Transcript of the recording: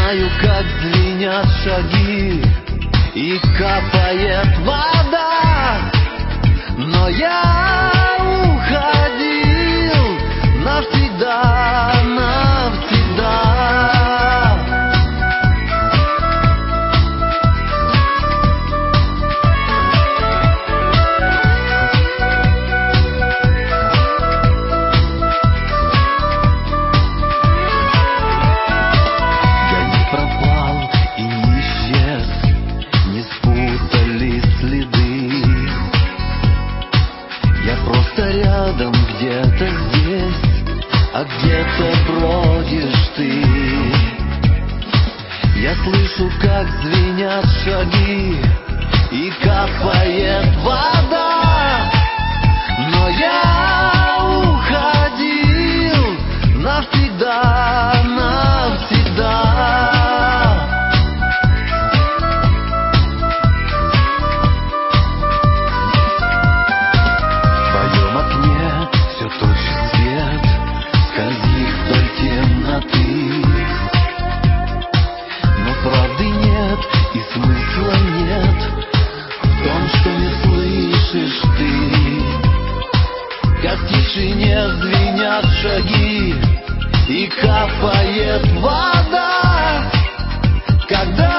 Знаю, как звенят шаги и капает вода, но я уходил навсегда, навсегда. Рядом где-то здесь, а где-то бродишь ты. Я слышу, как звенят шаги и капает вода, но я уходил навсегда, навсегда. И смысла нет в том, что не слышишь ты, как в тишине звенят шаги и капает вода, когда